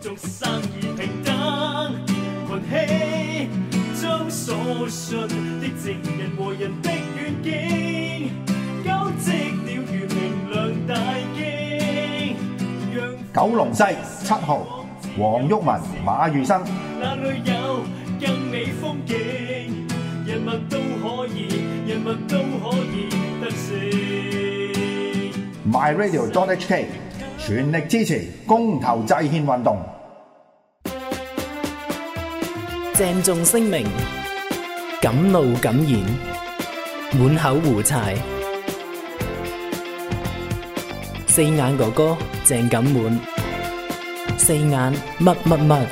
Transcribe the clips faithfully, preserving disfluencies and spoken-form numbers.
眾生而平等，群起將所信的正人和人的願景，交織了如明亮大經。 九龍西七號黃毓民、馬裕生。 那裏有更美風景，人民都可以，人民都可以得勝。 My Radio dot H K 全力支持公投制憲運動。 鄭重聲明，敢怒敢言，滿口胡柴。四眼哥哥鄭錦滿，四眼乜乜乜。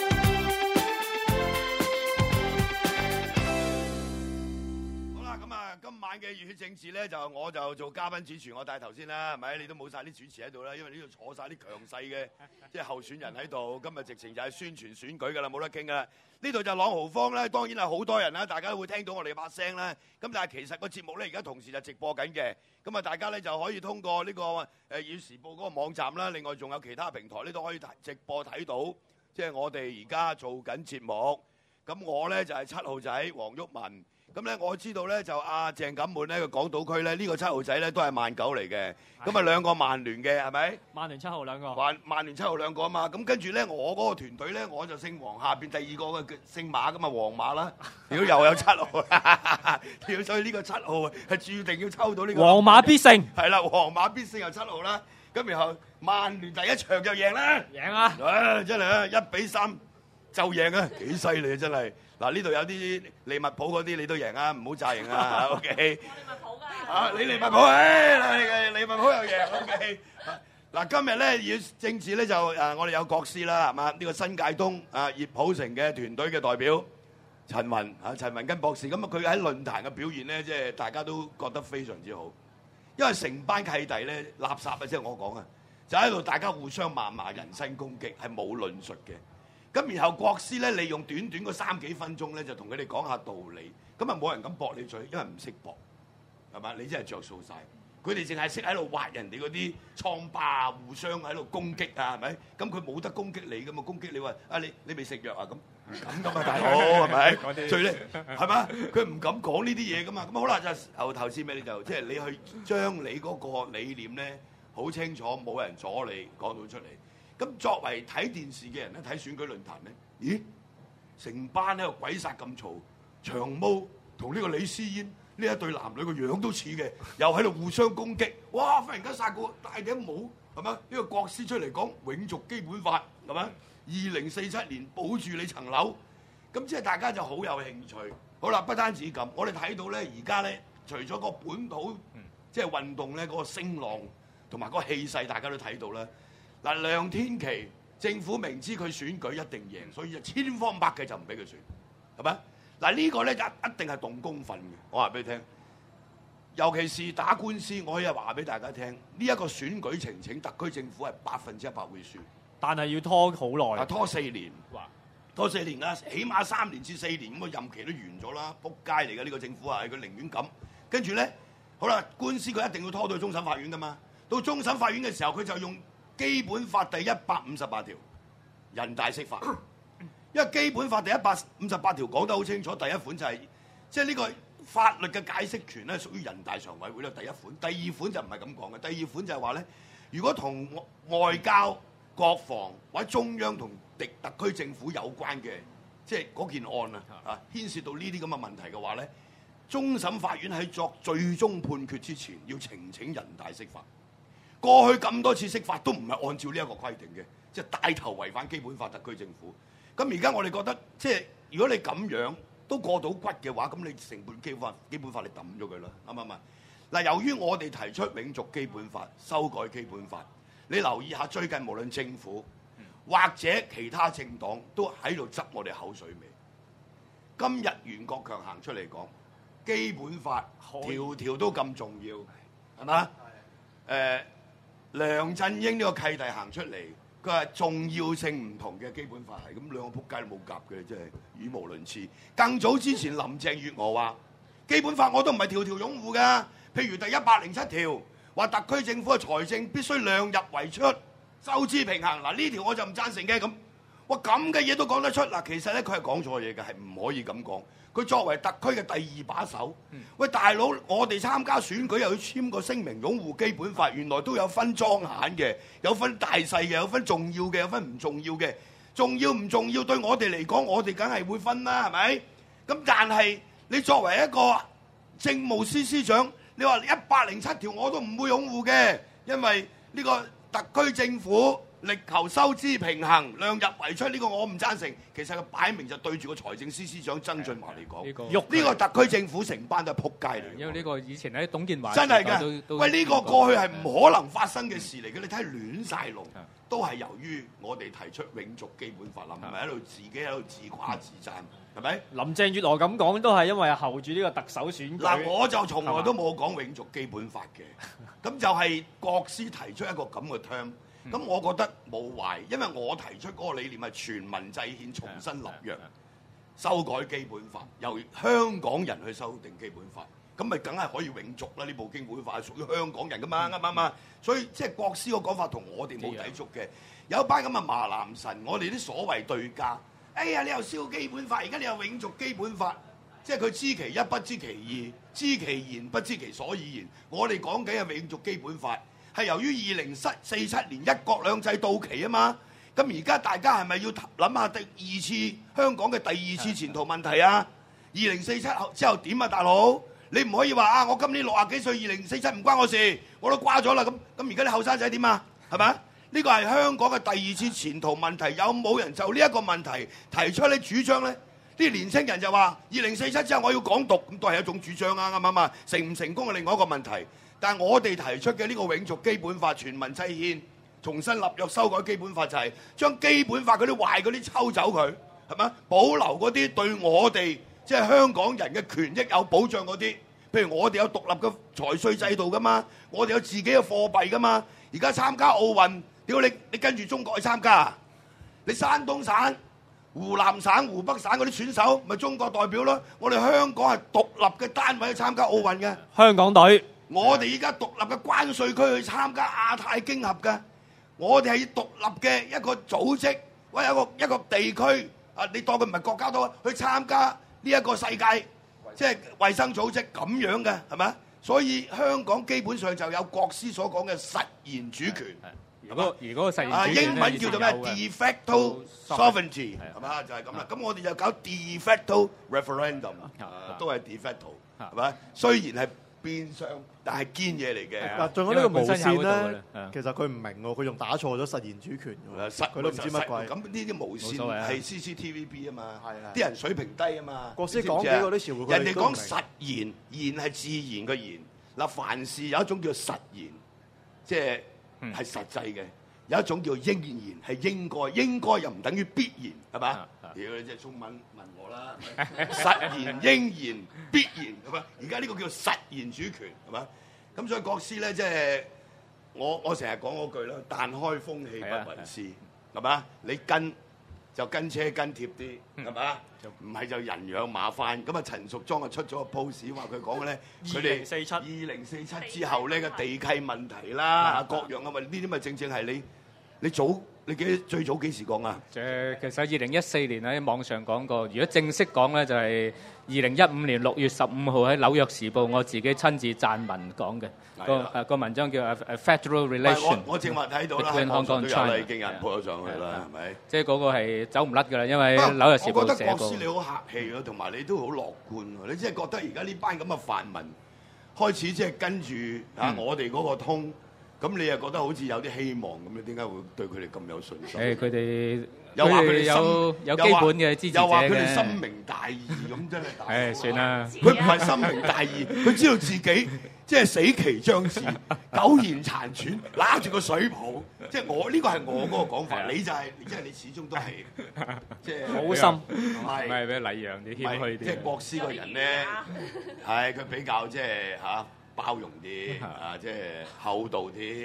熱血政治咧，就我就做嘉賓主持，我帶頭先啦，係咪？你都冇晒啲主持喺度啦，因為呢度坐晒啲強勢嘅即係候選人喺度。今日直情就係宣傳選舉㗎啦，冇得傾㗎啦。呢度就朗豪坊咧，當然係好多人啦，大家都會聽到我哋把聲啦。咁但係其實個節目咧，而家同時就直播緊嘅。咁啊，大家咧就可以通過呢個誒《要時報》嗰個網站啦，另外仲有其他平台咧都可以直播睇到。即係我哋而家做緊節目。咁我咧就係七號仔黃毓民。咁咧，我知道咧就阿鄭錦滿咧，個港島區咧呢個七號仔咧都係萬九嚟嘅，咁啊兩個曼聯嘅係咪？曼聯七號兩個。曼曼聯七號兩個啊嘛，咁跟住咧我嗰個團隊咧我就姓黃，下邊第二個嘅姓馬噶嘛，黃馬啦。如果又有七號，屌！所以呢個七號係注定要抽到呢個。 黃馬必勝。係啦，黃馬必勝又七號啦。咁然後曼聯第一場就贏啦。 贏啊！ 啊，真係啊，一比三就贏啊，幾犀利啊，真係。嗱，呢度有啲利物浦嗰啲你都贏啊，唔好詐贏啊 ，OK。我利物浦㗎。啊，你利物浦，誒，利物浦又贏 ，OK。嗱，今日咧要政治咧就誒，我哋有國師啦，係嘛？呢個新界東啊葉普成嘅團隊嘅代表陳雲啊，陳雲根博士，咁啊佢喺論壇嘅表現咧，即係大家都覺得非常之好，因為成班契弟咧垃圾啊，即係我講啊，就喺度大家互相謾罵、人身攻擊，係冇論述嘅。咁然後國師咧，利用短短嗰三幾分鐘咧，就同佢哋講下道理。咁啊冇人敢駁你嘴，因為唔識駁，係嘛？你真係着數晒。佢哋淨係識喺度挖人哋嗰啲瘡疤，互相喺度攻擊啊，係咪？咁佢冇得攻擊你噶嘛？攻擊你話啊，你你未食藥啊？咁唔敢噶嘛，大佬係咪？最叻係嘛？佢唔敢講呢啲嘢噶嘛。咁好啦，就由頭先俾你就即係你去將你嗰個理念咧好清楚，冇人阻你講到出嚟。咁作為睇電視嘅人咧，睇選舉論壇咧，咦？成班喺度鬼殺咁嘈，長毛同呢個李思嫣呢一對男女個樣都似嘅，又喺度互相攻擊。哇！忽然間殺個戴頂帽，係咪？呢個國師出嚟講永續基本法，係咪？二零四七年保住你層樓，咁即係大家就好有興趣。好啦，不單止咁，我哋睇到咧，而家咧，除咗個本土即係運動咧嗰個聲浪同埋嗰個氣勢，大家都睇到啦。嗱，梁天琦政府明知佢選舉一定贏，所以就千方百計就唔俾佢選，係咪？嗱，呢個咧一一定係動公憤嘅，我話俾你聽。尤其是打官司，我可以話俾大家聽，呢一個選舉呈請特區政府係百分之一百會輸， 但係要拖好耐， 拖四年，拖四年啦，起碼三年至四年咁個任期都完咗啦，仆街嚟嘅呢個政府係佢寧願咁。跟住咧，好啦，官司佢一定要拖到去終審法院噶嘛，到終審法院嘅時候，佢就用基本法第一百五十八條人大釋法，因為基本法第一百五十八條講得好清楚，第一款就係即係呢個法律嘅解釋權咧，屬於人大常委會咧。第一款，第二款就唔係咁講嘅。第二款就係話咧，如果同外交、國防或者中央同敵特區政府有關嘅，即係嗰件案啊，啊牽涉到呢啲咁嘅問題嘅話咧，終審法院喺作最終判決之前，要呈請人大釋法。過去咁多次釋法都唔係按照呢一個規定嘅，即係帶頭違反基本法特區政府。咁而家我哋覺得，即係如果你咁樣都過到骨嘅話，咁你成本基本法基本法你抌咗佢啦，啱唔啱？嗱，由於我哋提出永續基本法、修改基本法，你留意下最近無論政府或者其他政黨都喺度執我哋口水尾。今日袁國強行出嚟講，基本法條條都咁重要，係嘛？誒、呃。梁振英呢個契弟行出嚟，佢話重要性唔同嘅基本法係咁，兩個仆街都冇夾嘅，真係語無倫次。更早之前林鄭月娥話基本法我都唔係條條擁護㗎，譬如第一百零七條話特區政府嘅財政必須量入為出， 收支平衡。嗱呢條我就唔贊成嘅咁。哇咁嘅嘢都講得出嗱，其實咧佢係講錯嘢嘅，係唔可以咁講。佢作為特區嘅第二把手，嗯、喂大佬，我哋參加選舉又要簽個聲明擁護基本法，原來都有分莊閒嘅，有分大細嘅，有分重要嘅，有分唔重要嘅。重要唔重要對我哋嚟講，我哋梗係會分啦，係咪？咁但係你作為一個政務司司長，你話一百零七條我都唔會擁護嘅，因為呢個特區政府力求收支平衡、量入為出，呢個我唔贊成。其實佢擺明就對住個財政司司長曾俊華嚟講，呢、呢個特區政府成班都係撲街嚟。 因為呢個以前喺董建華真係㗎，喂呢、呢個過去係唔可能發生嘅事嚟嘅，你睇亂晒龍。都係由於我哋提出永續基本法啦，唔係喺度自己喺度自誇自讚，係咪？ 林鄭月娥咁講都係因為候住呢個特首選舉。 嗱，我就從來都冇講永續基本法嘅，咁就係國師提出一個咁嘅 term，咁我覺得冇壞，因為我提出嗰個理念係全民制憲、重新立約、修改基本法，由香港人去修訂基本法。咁咪梗係可以永續啦！呢部基本法係屬於香港人噶嘛，啱唔啱啊？所以即係國師個講法同我哋冇抵觸嘅。有一班咁嘅麻男神，我哋啲所謂對家，哎呀你又燒基本法，而家你又永續基本法，即係佢知其一不知其二，知其然不知其所以然。我哋講緊嘅永續基本法係由於二零四七年一國兩制到期啊嘛，咁而家大家係咪要諗下第二次香港嘅第二次前途問題啊？二零四七之後點啊，大佬？你唔可以話啊！我今年六十幾歲，二零四七唔關我事，我都瓜咗啦。咁咁而家啲後生仔點啊？係咪？呢個係香港嘅第二次前途問題，有冇人就呢一個問題提出呢主張呢？啲年青人就話：二零四七之後我要港獨，咁都係一種主張啊，啱唔啱啊？成唔成功係另外一個問題。但係我哋提出嘅呢個永續基本法、全民制憲、重新立約、修改基本法，就係將基本法嗰啲壞嗰啲抽走佢，係咪？保留嗰啲對我哋即係香港人嘅權益有保障嗰啲，譬如我哋有獨立嘅財稅制度噶嘛，我哋有自己嘅貨幣噶嘛。而家參加奧運，屌你你跟住中國去參加啊？你山東省、湖南省、湖北省嗰啲選手咪中國代表咯？我哋香港係獨立嘅單位去參加奧運嘅。 香港隊， 我哋而家獨立嘅關稅區去參加亞太經合嘅，我哋係獨立嘅一個組織，或者一個一個地區啊，你當佢唔係國家都去參加。呢一個世界即係衛生組織咁樣嘅係咪？所以香港基本上就有國師所講嘅實然主權。 如果如果個實然主權英文叫做咩 ？de facto sovereignty 係嘛？就係咁啦。咁我哋就搞 de facto referendum， 都係 de facto 係咪？雖然係變相，但係堅嘢嚟嘅。 嗱，仲有呢個無線咧，其實佢唔明喎，佢仲打錯咗實然主權喎，佢都唔知乜鬼。 咁呢啲無線係 C C T V B 啊嘛，啲人水平低啊嘛。 國師講幾個啲詞彙， 人哋講實然，然係自然嘅然。嗱，凡事有一種叫實然，即係係實際嘅；有一種叫應然，係應該。應該又唔等於必然，係嘛？屌你即係中文問我啦，實然、應然、必然係嘛？而家呢個叫實然主權係嘛？咁所以國師咧，即係我我成日講嗰句啦，但開風氣不為師係嘛？你跟就跟車跟貼啲係嘛？唔係就人仰馬翻。咁啊，陳淑莊啊出咗個 post 話佢講嘅咧，佢哋二零四七之後呢個地契問題啦，各樣啊嘛，呢啲咪正正係你你早。你記得最早幾時講啊？ 誒，其實二零一四年喺網上講過，如果正式講咧，就係二零一五年六月十五號喺《紐約時報》，我自己親自撰文講嘅。個誒個文章叫《A Federal Relation》。 我我正話睇到啦，網上都有啦，已經有人 po 咗上去啦，係咪？ 即係嗰個係走唔甩㗎啦，因為《紐約時報》寫過。 我覺得國師你好客氣咯，同埋你都好樂觀喎。你即係覺得而家呢班咁嘅泛民開始即係跟住啊我哋嗰個通。咁你又覺得好似有啲希望咁樣？點解會對佢哋咁有信心？ 誒，佢哋又話佢哋有有基本嘅支持者嘅， 又話佢哋深明大義咁，真係大。 誒，算啦， 佢唔係深明大義，佢知道自己即係死期將至，苟延殘喘，揦住個水泡。即係我呢個係我嗰個講法，你就係即係你始終都係即係好心，唔係唔係俾禮讓啲謙虛啲。 即係國師個人咧，係佢比較即係嚇。包容啲啊，即係厚道啲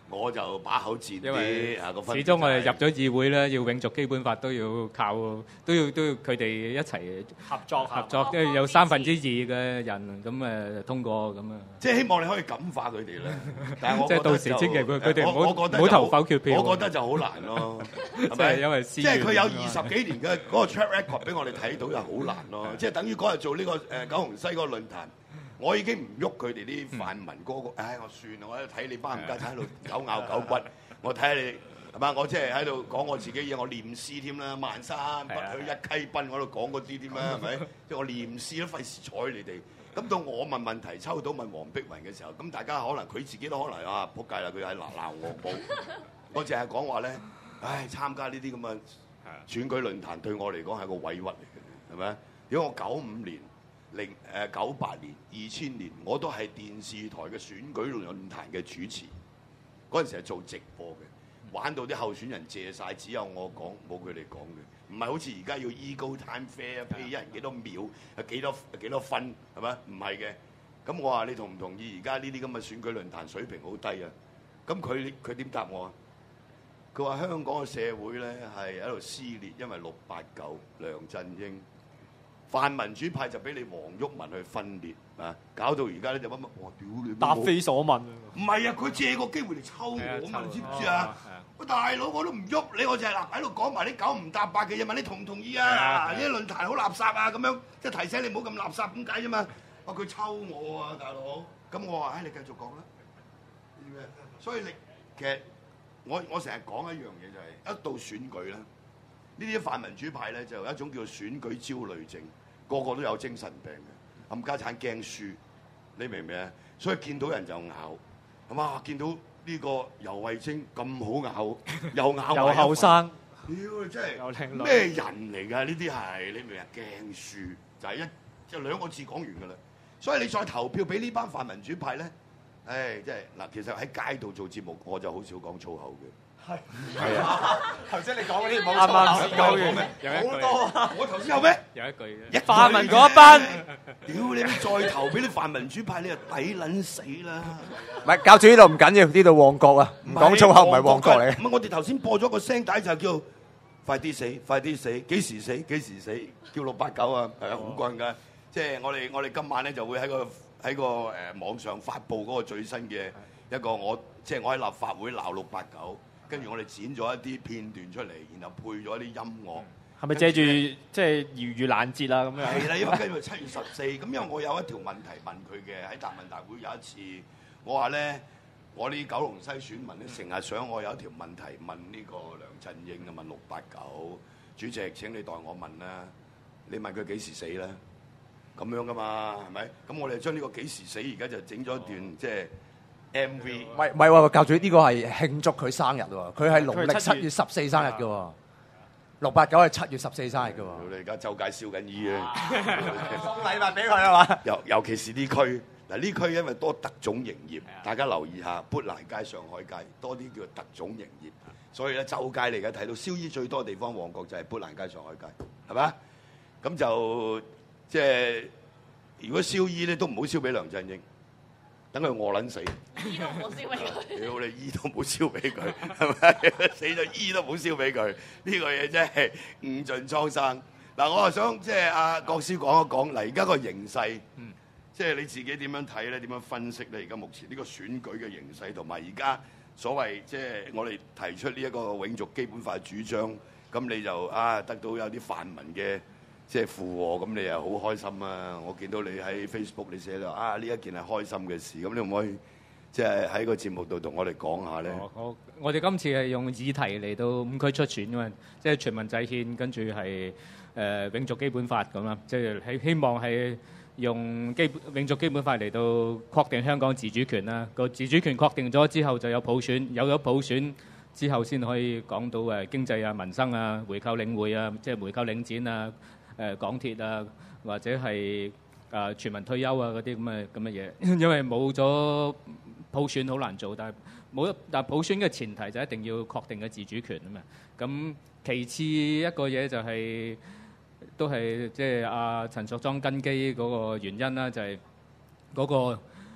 我就把口賤因為啲啊個分。 始終我哋入咗議會咧，要永續基本法都要靠都要都要佢哋一齊合作合作，跟住有三分之二嘅人咁誒通過咁啊。 即係希望你可以感化佢哋咧。但係我即係到時千祈佢佢哋唔好唔好投否決票。 我覺得就好難咯，係咪？ 因為即係佢有二十幾年嘅嗰個 track record 俾我哋睇到，就好難咯。即係等於嗰日做呢個誒九龍西嗰個論壇。我已經唔喐佢哋啲泛民嗰個，唉，我算啦，我喺度睇你班冚家產喺度狗咬狗骨，我睇下你係嘛？我即係喺度講我自己嘢，我念詩添啦，萬山不許一溪奔，我喺度講嗰啲添啦，係咪？即係我念詩都費事睬你哋。咁到我問問題，抽到問黃碧雲嘅時候，咁大家可能佢自己都可能啊仆街啦，佢喺鬧鬧我冇。我淨係講話咧，唉，參加呢啲咁嘅選舉論壇對我嚟講係個委屈嚟嘅，係咪？如果我九五年。零誒九八年、二千年，我都係電視台嘅選舉論壇嘅主持。嗰陣時係做直播嘅，玩到啲候選人謝晒，只有我講，冇佢哋講嘅。唔係好似而家要 equal time fair，譬如一人幾多秒，係幾多幾多分，係咪？唔係嘅。咁我話你同唔同意？而家呢啲咁嘅選舉論壇水平好低啊！咁佢佢點答我啊？佢話香港嘅社會咧係喺度撕裂，因為六八九梁振英。泛民主派就俾你黃毓民去分裂啊，搞到而家咧就乜乜，我屌你！ 答非所問。 唔係啊，佢借個機會嚟抽我嘛，你知唔知啊？喂，大佬我都唔喐你，我就係嗱喺度講埋啲九唔搭八嘅嘢，問你同唔同意啊？呢啲論壇好垃圾啊，咁樣即係提醒你唔好咁垃圾咁解啫嘛。哇，佢抽我啊，大佬！咁我話唉，你繼續講啦。所以你其實我我成日講一樣嘢就係一到選舉咧，呢啲泛民主派咧就有一種叫做選舉焦慮症。個個都有精神病嘅，冚家產驚輸，你明唔明啊？所以見到人就咬，係嘛？見到呢個游蕙禎咁好咬，又咬又後生， 屌你真係咩人嚟㗎？呢啲係你明唔明啊？驚輸就係一就兩個字講完㗎啦。所以你再投票俾呢班泛民主派咧，唉，即係嗱，其實喺街度做節目，我就好少講粗口嘅。係係啊！ 頭先你講嗰啲冇啱啱先講完，好多啊！ 我頭先有咩？ 有一句一泛民嗰一班， 屌你！再投俾啲泛民主派，你就抵撚死啦！ 唔係教主呢度唔緊要，呢度旺角啊，唔講粗口唔係旺角嚟。 唔係我哋頭先播咗個聲帶就叫快啲死，快啲死，幾時死幾時死，叫六八九啊，係啊，好棍㗎！即係我哋我哋今晚咧就會喺個喺個誒網上發布嗰個最新嘅一個我即係我喺立法會鬧六八九。跟住我哋剪咗一啲片段出嚟，然後配咗啲音樂。 係咪借住即係如遇難節啊？咁樣係啦，因為跟住七月十四，咁因為我有一條問題問佢嘅喺答問大會有一次，我話咧，我啲九龍西選民咧成日想我有一條問題問呢個梁振英啊，問六八九主席，請你代我問啦。你問佢幾時死咧？咁樣噶嘛，係咪？咁我哋將呢個幾時死而家就整咗一段、哦、即係。M V 唔係唔係喎，教主呢個係慶祝佢生日喎，佢係農曆七月十四生日嘅喎，六八九係七月十四生日嘅喎。 你而家周街燒緊衣啊！ 送禮物俾佢啊嘛！ 尤尤其是呢區嗱，呢區因為多特種營業，大家留意下，砵蘭街、上海街多啲叫做特種營業，所以咧周街你而家睇到燒衣最多嘅地方，旺角就係砵蘭街、上海街，係嘛？咁就即係如果燒衣咧，都唔好燒俾梁振英。等佢餓撚死， 衣都唔好燒俾佢。 屌你衣都唔好燒俾佢，係咪？死咗衣都唔好燒俾佢，呢個嘢真係誤盡蒼生。嗱，我啊想即係阿國師講一講，嗱而家個形勢，嗯、即係你自己點樣睇咧？點樣分析咧？而家目前呢個選舉嘅形勢，同埋而家所謂即係我哋提出呢一個永續基本法主張，咁你就啊得到有啲泛民嘅。即係附和，咁你又好開心啊！我見到你喺 Facebook 你寫到啊，呢一件係開心嘅事，咁你可唔可以即係喺個節目度同我哋講下咧？ 我我哋今次係用議題嚟到五區出選㗎嘛，即係全民制憲，跟住係誒永續基本法咁啦，即係希希望係用基永續基本法嚟到確定香港自主權啦。個自主權確定咗之後就有普選，有咗普選之後先可以講到誒經濟啊、民生啊、回購領匯啊，即係回購領展啊。誒、呃、港鐵啊，或者係誒、呃、全民退休啊嗰啲咁嘅咁嘅嘢，因為冇咗普選好難做，但係冇但係普選嘅前提就一定要確定嘅自主權啊嘛。咁其次一個嘢就係、是、都係即係阿陳淑莊根基嗰個原因啦，就係、是、嗰、那個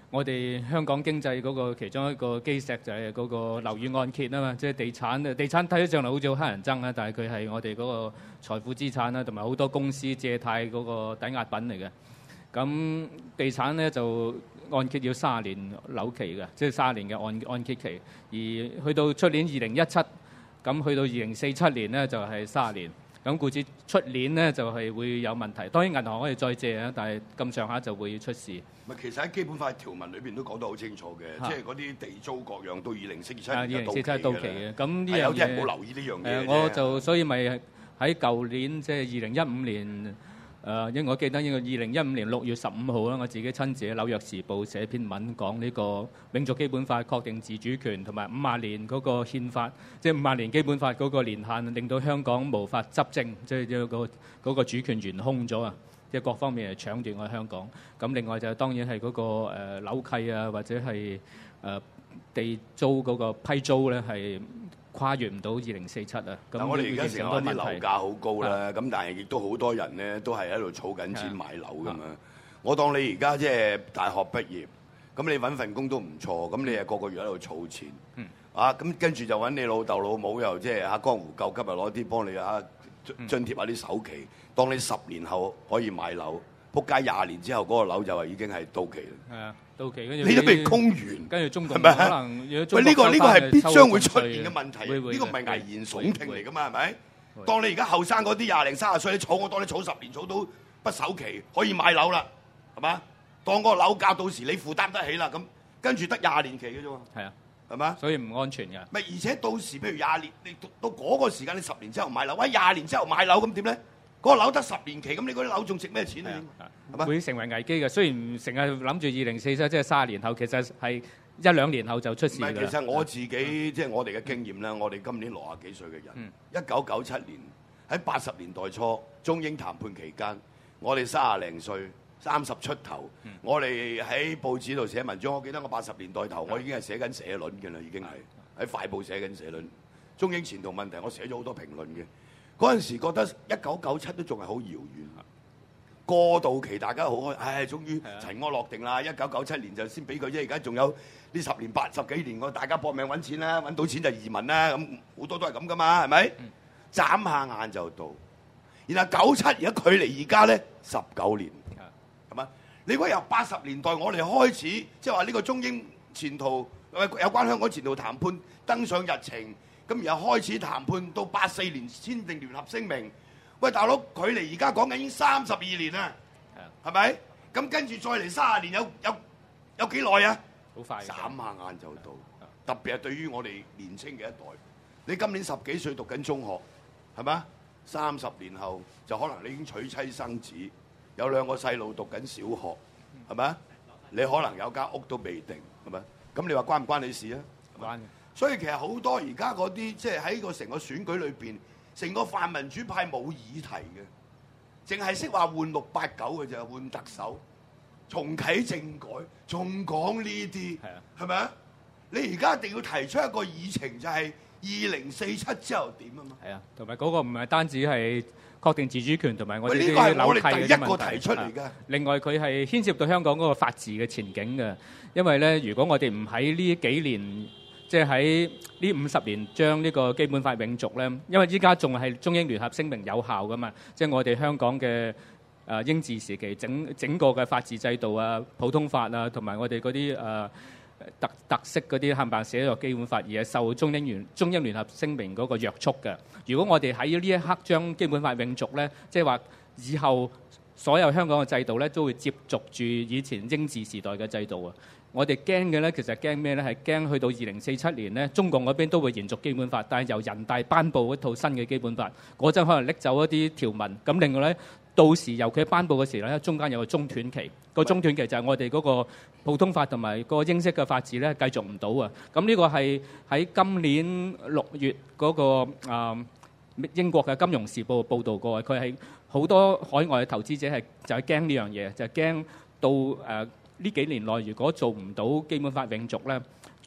我哋香港經濟嗰個其中一個基石就係嗰個樓宇按揭啊嘛，即係地產。地產睇起上嚟好似好乞人憎啊，但係佢係我哋嗰個財富資產啦，同埋好多公司借貸嗰個抵押品嚟嘅。咁地產咧就按揭要三十年樓期嘅，即係三十年嘅按按揭期。而去到出年二零一七，咁去到二零四七年咧就係三十年。咁故此出年咧就係會有問題。當然銀行可以再借啊，但係咁上下就會出事。 咪其實喺基本法條文裏邊都講得好清楚嘅，即係嗰啲地租各樣到二零四七年就到期嘅。咁呢樣嘢有啲人冇留意呢樣嘢。 我就所以咪喺舊年即係二零一五年。誒，因為我記得應該二零一五年六月十五號啦，我自己親自喺《紐約時報》寫篇文講呢個永續基本法確定自主權同埋五十年嗰個憲法，即係五十年基本法嗰個年限，令到香港無法執政，即係個嗰個主權懸空咗啊！即係各方面係搶奪我香港。咁另外就當然係嗰個誒樓契啊，或者係誒地租嗰個批租咧係跨越唔到二零四七啊！咁我哋而家成日話啲樓價好高啦，咁但係亦都好多人咧都係喺度儲緊錢買樓噶嘛。我當你而家即係大學畢業，咁你揾份工都唔錯，咁你係個個月喺度儲錢，嗯、啊咁跟住就揾你老豆老母又即係嚇江湖救急，又攞啲幫你嚇津貼下啲首期，當你十年後可以買樓，仆街廿年之後嗰個樓就係已經係到期啦。係啊。到期跟住你都未供完，跟住中國可能喂呢個呢個係必將會出現嘅問題，呢個唔係危言聳聽嚟噶嘛，係咪？當你而家後生嗰啲廿零三十歲，你儲我當你儲十年，儲到筆首期可以買樓啦，係嘛？當嗰個樓價到時你負擔得起啦，咁跟住得廿年期嘅啫喎。係啊，係嘛？所以唔安全㗎。咪而且到時譬如廿年，你到嗰個時間，你十年之後買樓，喂廿年之後買樓咁點咧？嗰個樓得十年期，咁你嗰啲樓仲值咩錢啊？會成為危機嘅。雖然成日諗住二零四七，即係三十年後，其實係一兩年後就出事㗎啦。其實我自己即係我哋嘅經驗啦，我哋今年六十幾歲嘅人，一九九七年喺八十年代初中英談判期間，我哋三十零歲，三十出頭，我哋喺報紙度寫文章。我記得我八十年代頭，我已經係寫緊社論嘅啦，已經係喺快報寫緊社論。中英前途問題，我寫咗好多評論嘅。嗰陣時覺得一九九七都仲係好遙遠，過渡期大家好開，唉，終於塵埃落定啦！一九九七年就先俾佢啫，而家仲有呢十年八十幾年，我大家搏命揾錢啦，揾到錢就移民啦，咁好多都係咁噶嘛，係咪？嗯、眨下眼就到，然後九七而家距離而家咧十九年，係嘛？你估由八十年代我哋開始，即係話呢個中英前途有關香港前途談判登上日程。咁然後開始談判到八四年簽訂聯合聲明，喂大佬，距離而家講緊已經三十二年啦，係咪？咁跟住再嚟三十年有有有幾耐啊？好快，眨下眼就到。特別係對於我哋年青嘅一代，你今年十幾歲讀緊中學，係咪？三十年後就可能你已經娶妻生子，有兩個細路讀緊小學，係咪？你可能有間屋都未定，係咪？咁你話關唔關你事啊？關嘅。所以其實好多而家嗰啲即係喺個成個選舉裏邊，成個泛民主派冇議題嘅，淨係識話換六八九嘅啫，換特首、重啟政改，仲講呢啲，係咪啊？你而家一定要提出一個議程，就係二零四七之後點啊嘛？係啊，同埋嗰個唔係單止係確定自主權同埋我哋啲樓契嘅問題。呢個係我哋第一個提出嚟嘅。另外佢係牽涉到香港嗰個法治嘅前景嘅，因為咧，如果我哋唔喺呢幾年，即係喺呢五十年將呢個基本法永續咧，因為依家仲係中英聯合聲明有效噶嘛，即係我哋香港嘅誒英治時期整整個嘅法治制度啊、普通法啊，同埋我哋嗰啲誒特特色嗰啲冚唪唥寫咗基本法，而係受中英聯中英聯合聲明嗰個約束嘅。如果我哋喺呢一刻將基本法永續咧，即係話以後所有香港嘅制度咧都會接續住以前英治時代嘅制度啊。我哋驚嘅咧，其實驚咩咧？係驚去到二零四七年咧，中共嗰邊都會延續基本法，但係由人大頒布一套新嘅基本法，嗰陣可能拎走一啲條文。咁另外咧，到時由佢頒布嘅時候咧，中間有個中斷期，個中斷期就係我哋嗰個普通法同埋個英式嘅法治咧繼續唔到啊。咁呢個係喺今年六月嗰個啊英國嘅《金融時報》報導過，佢係好多海外嘅投資者係就係驚呢樣嘢，就係驚到誒。呢幾年內，如果做唔到基本法永續咧，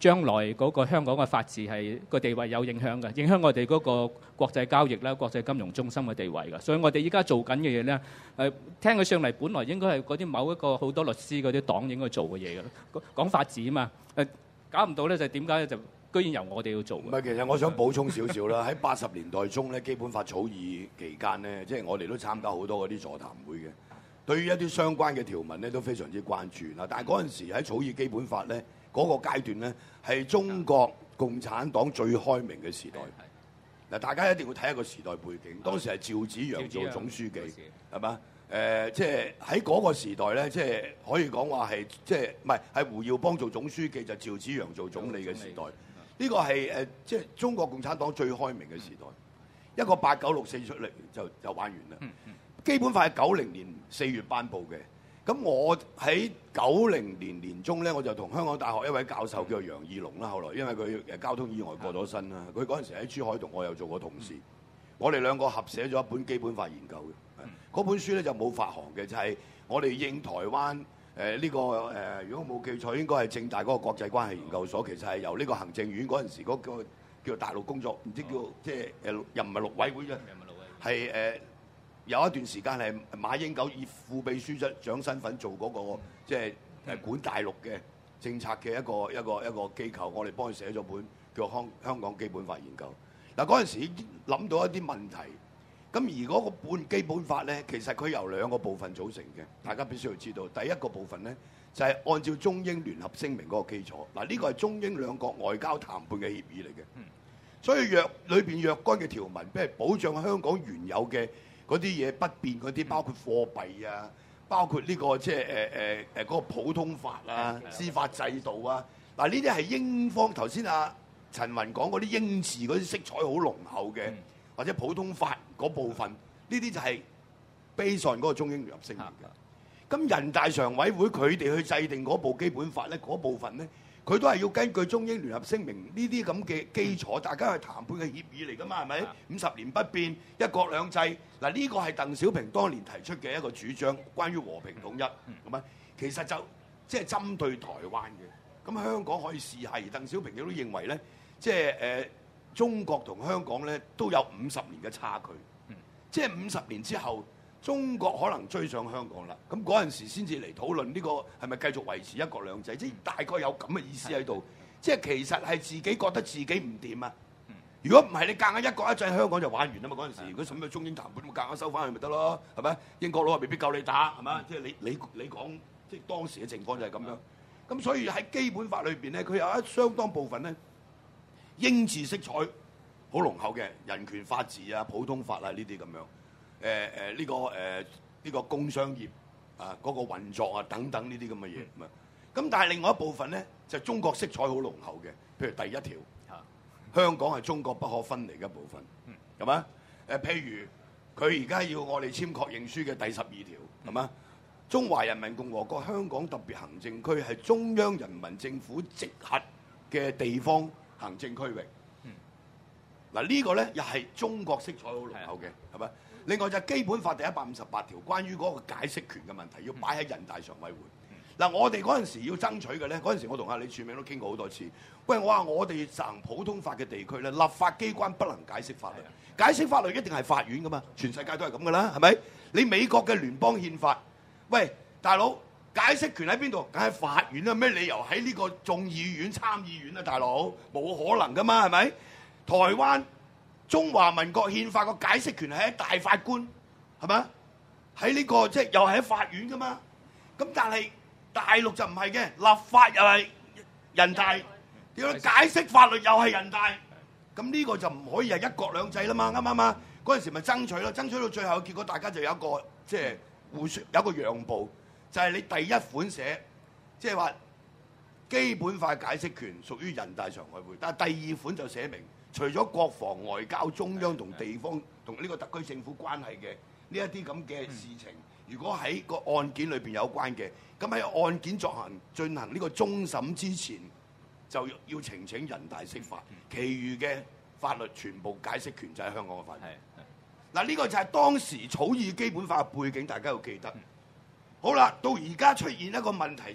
將來嗰個香港嘅法治係個地位有影響嘅，影響我哋嗰個國際交易啦、國際金融中心嘅地位嘅。所以我哋依家做緊嘅嘢咧，誒聽佢上嚟，本來應該係嗰啲某一個好多律師嗰啲黨應該做嘅嘢嘅咯，講法治啊嘛，誒搞唔到咧就點解就居然由我哋要做？ 唔係，其實我想補充少少啦。喺八十年代中咧，基本法草擬期間咧，即係我哋都參加好多嗰啲座談會嘅，對於一啲相關嘅條文咧都非常之關注嗱。但係嗰陣時喺草擬基本法咧嗰個階段咧，係中國共產黨最開明嘅時代。嗱，大家一定要睇一個時代背景，當時係趙紫陽做總書記，係嘛？誒、呃，即係喺嗰個時代咧，即係可以講話係即係唔係係胡耀邦做總書記，就趙紫陽做總理嘅時代。呢個係誒即係中國共產黨最開明嘅時代。一個八九六四出嚟就就玩完啦。基本法係九零年四月頒布嘅。咁我喺九零年年中咧，我就同香港大學一位教授叫做楊義龍啦。後來因為佢誒交通意外過咗身啦，佢嗰陣時喺珠海同我有做過同事。我哋兩個合寫咗一本基本法研究嘅。嗰本書咧就冇發行嘅，就係、是、我哋應台灣誒呢、呃這個誒、呃，如果冇記錯，應該係政大嗰個國際關係研究所，其實係由呢個行政院嗰陣時嗰個叫做大陸工作，唔知叫即係誒又唔係陸委會啫，係誒、呃、有一段時間係馬英九以副秘書長身份做嗰、那個即係誒管大陸嘅政策嘅一個一個一個機構，我哋幫佢寫咗本叫香香港基本法研究。嗱，嗰陣時已經諗到一啲問題。咁而嗰個本基本法咧，其實佢由兩個部分組成嘅，大家必須要知道。第一個部分咧，就係、是、按照中英聯合聲明嗰個基礎。嗱，呢個係中英兩國外交談判嘅協議嚟嘅。所以若裏邊若干嘅條文，譬如保障香港原有嘅嗰啲嘢不變嗰啲，包括貨幣啊，包括呢、這個即係誒誒誒嗰個普通法啊、司法制度啊。嗱，呢啲係英方頭先阿陳雲講嗰啲英字嗰啲色彩好濃厚嘅。或者普通法嗰部分，呢啲就係 based on 嗰個中英聯合聲明嘅。咁人大常委會佢哋去制定嗰部基本法咧，嗰部分咧，佢都係要根據中英聯合聲明呢啲咁嘅基礎，大家去談判嘅協議嚟㗎嘛，係咪？五十年不變，一國兩制。嗱，呢個係鄧小平當年提出嘅一個主張，關於和平統一，咁啊，其實就即係針對台灣嘅。咁香港可以試下，而鄧小平亦都認為咧，即係誒。呃中國同香港咧都有五十年嘅差距，嗯、即係五十年之後，中國可能追上香港啦。咁嗰陣時先至嚟討論呢個係咪繼續維持一國兩制，即係大概有咁嘅意思喺度。即係其實係自己覺得自己唔掂啊。嗯、如果唔係你夾硬一國一制，香港就玩完啦嘛。嗰陣時如果什麼中英談判，咁夾硬收翻去咪得咯，係咪？英國佬未必夠你打，係嘛？即係你你你講，即係當時嘅情況就係咁樣。咁所以喺基本法裏邊咧，佢有一相當部分咧。英治色彩好濃厚嘅人權法治啊、普通法啊呢啲咁樣，誒誒呢個誒呢、呃這個工商業啊嗰、那個運作啊等等呢啲咁嘅嘢咁啊。咁、嗯、但係另外一部分咧就係、中國色彩好濃厚嘅，譬如第一條，香港係中國不可分離嘅一部分，係嘛？誒、呃、譬如佢而家要我哋簽確認書嘅第十二條，係嘛？中華人民共和國香港特別行政區係中央人民政府直轄嘅地方行政區域，嗱、嗯、呢個咧又係中國色彩好濃厚嘅，係咪？另外就係基本法第一百五十八條，關於嗰個解釋權嘅問題，要擺喺人大常委會。嗱、嗯，我哋嗰陣時要爭取嘅咧，嗰陣時我同阿李柱銘都傾過好多次。喂，我話我哋實行普通法嘅地區咧，立法機關不能解釋法律，解釋法律一定係法院噶嘛，全世界都係咁噶啦，係咪？你美國嘅聯邦憲法，喂，大佬。解釋權喺邊度？梗係法院啦！咩理由喺呢個眾議院、參議院啊？大佬冇可能噶嘛，係咪？台灣中華民國憲法個解釋權係喺大法官，係咪？喺呢個即係又係喺法院噶嘛？咁但係大陸就唔係嘅，立法又係人大，點解解釋法律又係人大？咁呢個就唔可以係一國兩制啦嘛？啱唔啱啊？嗰陣時咪爭取咯，爭取到最後結果，大家就有一個即係互相有一個讓步。就係你第一款寫，即係話基本法解釋權屬於人大常委會，但係第二款就寫明，除咗國防、外交、中央同地方同呢個特區政府關係嘅呢一啲咁嘅事情，如果喺個案件裏邊有關嘅，咁喺案件進行進行呢個終審之前，就要呈請人大釋法，其餘嘅法律全部解釋權就喺香港嘅法院。嗱，呢個就係當時草擬基本法嘅背景，大家要記得。好啦，到而家出現一個問題就係你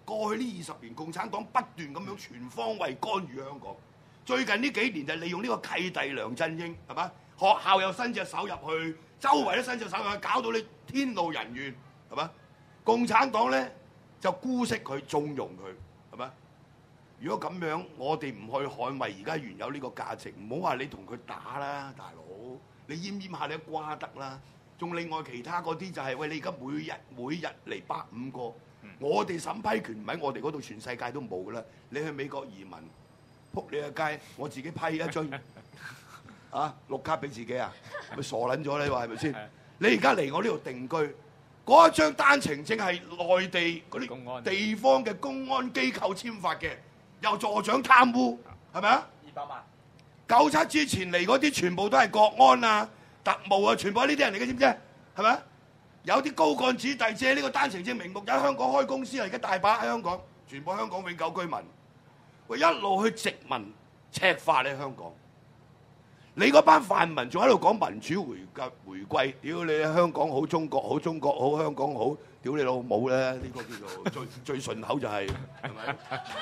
過去呢二十年，共產黨不斷咁樣全方位干預香港。最近呢幾年就利用呢個契弟梁振英，係嘛？學校又伸隻手入去，周圍都伸隻手入去，搞到你天怒人怨，係嘛？共產黨咧就姑息佢，縱容佢，係嘛？如果咁樣，我哋唔去捍衞而家原有呢個價值，唔好話你同佢打啦，大佬，你奄奄下你都瓜得啦。仲另外其他嗰啲就係、是、喂，你而家每日每日嚟百五個，嗯、我哋審批權唔喺我哋嗰度，全世界都冇噶啦。你去美國移民，撲你個街，我自己批一張啊綠卡俾自己啊，咪傻撚咗你話係咪先？你而家嚟我呢度定居，嗰一張單程證係內地嗰啲地方嘅公安機構簽發嘅，又助長貪污，係咪啊？二百萬。九七之前嚟嗰啲全部都係國安啊、特務啊，全部係呢啲人嚟嘅，知唔知？係咪？有啲高幹子弟借呢個單程證名目喺香港開公司啊，而家大把喺香港，全部香港永久居民。喂，一路去殖民赤化你香港，你嗰班泛民仲喺度講民主回歸回歸，屌你香港好，中國好，中國好，香港好，屌你老母咧！呢、這個叫做最最順口就係、是，係咪？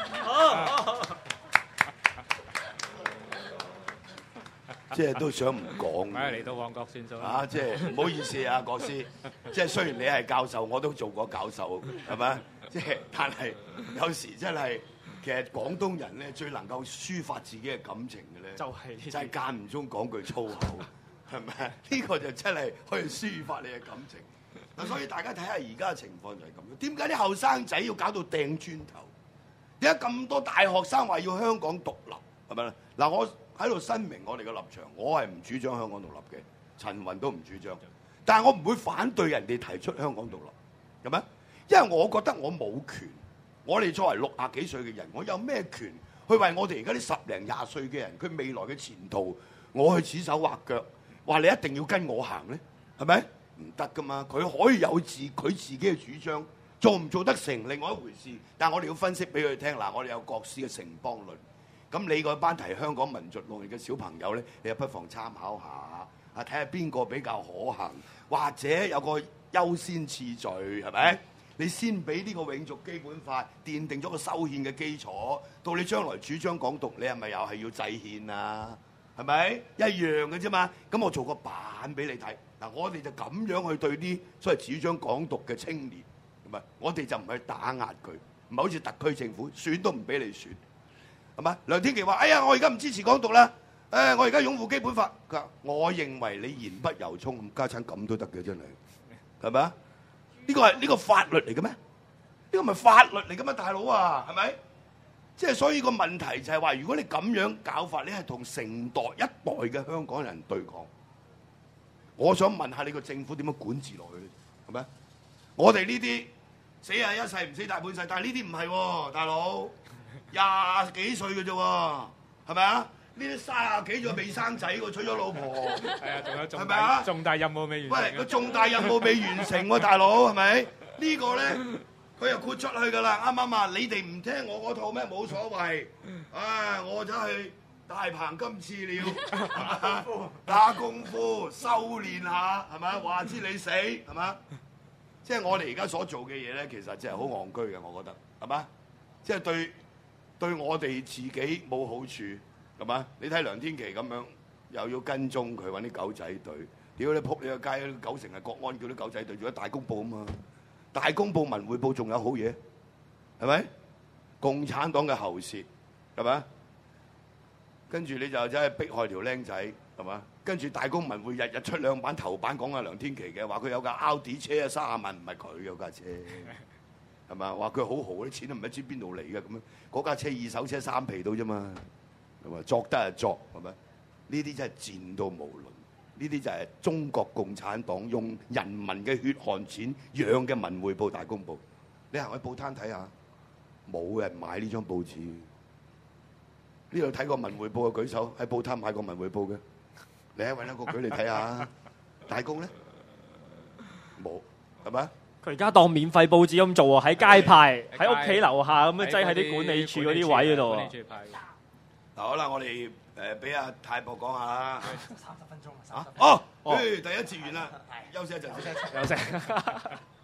即係都想唔講。 嚟到旺角算數啊！即係唔好意思啊，國師。即係雖然你係教授，我都做過教授，係咪？即係但係有時真係。其實廣東人咧最能夠抒發自己嘅感情嘅咧，就係就係間唔中講句粗口，係咪？呢、這個就真係可以抒發你嘅感情。嗱，所以大家睇下而家嘅情況就係咁樣。點解啲後生仔要搞到掟磚頭？點解咁多大學生話要香港獨立？係咪？嗱，我喺度申明我哋嘅立場，我係唔主張香港獨立嘅，陳雲都唔主張。但係我唔會反對人哋提出香港獨立，係咪？因為我覺得我冇權。我哋作為六廿幾歲嘅人，我有咩權去為我哋而家啲十零廿歲嘅人，佢未來嘅前途，我去指手畫腳，話你一定要跟我行咧，係咪？唔得噶嘛，佢可以有自佢自己嘅主張，做唔做得成另外一回事。但係我哋要分析俾佢聽，嗱，我哋有國師嘅城邦論，咁你嗰班提香港民族論嘅小朋友咧，你又不妨參考下，啊，睇下邊個比較可行，或者有個優先次序，係咪？你先俾呢個永續基本法奠定咗個修憲嘅基礎，到你將來主張港獨，你係咪又係要制憲啊？係咪一樣嘅啫嘛？咁我做個版俾你睇。嗱，我哋就咁樣去對啲所謂主張港獨嘅青年，係咪？我哋就唔去打壓佢，唔係好似特區政府選都唔俾你選，係咪？梁天琦話：哎呀，我而家唔支持港獨啦，誒，我而家擁護基本法。佢話：我認為你言不由衷，家產咁都得嘅，真係，係咪啊？呢個係呢個法律嚟嘅咩？呢個咪法律嚟嘅咩，大佬啊，係咪？即係所以個問題就係話，如果你咁樣搞法，你係同成代一代嘅香港人對抗。我想問下你個政府點樣管治落去？係咪？我哋呢啲死係一世唔死大半世，但係呢啲唔係喎，大佬廿幾歲嘅啫喎，係咪啊？呢啲卅幾仲未生仔喎，娶咗老婆， 係啊，仲有重係咪啊？ 重大任務未完成。 喂，個重大任務未完成喎，大佬係咪？呢個咧佢又豁出去㗎啦，啱唔啱啊？你哋唔聽我嗰套咩？冇所謂，唉，我走去大鵬金翅鳥，打功夫修練下，係咪？話知你死係嘛？即係我哋而家所做嘅嘢咧，其實真係好戇居嘅，我覺得係嘛？即係對對我哋自己冇好處。係嘛？你睇梁天琦咁樣，又要跟蹤佢揾啲狗仔隊，屌你撲你個街，九成係國安叫啲狗仔隊，做咗大公報啊嘛！大公報、文匯報仲有好嘢，係咪？共產黨嘅喉舌，係咪？跟住你就真係迫害條僆仔，係嘛？跟住大公文匯日日出兩版頭版講阿梁天琦嘅，話佢有架奧迪車啊，三十萬唔係佢有架車，係嘛？話佢好豪啲錢都唔知邊度嚟嘅咁樣，嗰架車二手車三皮到啫嘛。係嘛？作得就作，係咪？呢啲真係賤到無倫，呢啲就係中國共產黨用人民嘅血汗錢養嘅文匯報、大公報。你行去報攤睇下，冇人買呢張報紙。呢度睇過文匯報嘅舉手，喺報攤買過文匯報嘅，你喺揾一個舉嚟睇下。大公咧冇，係咪？ 佢而家當免費報紙咁做喎，喺街派，喺屋企樓下咁樣擠喺啲管理處嗰啲位嗰度啊。 好啦，我哋誒俾阿太博講下啦。三十分鐘啊！哦，誒第一節完啦，休息一陣先。休息。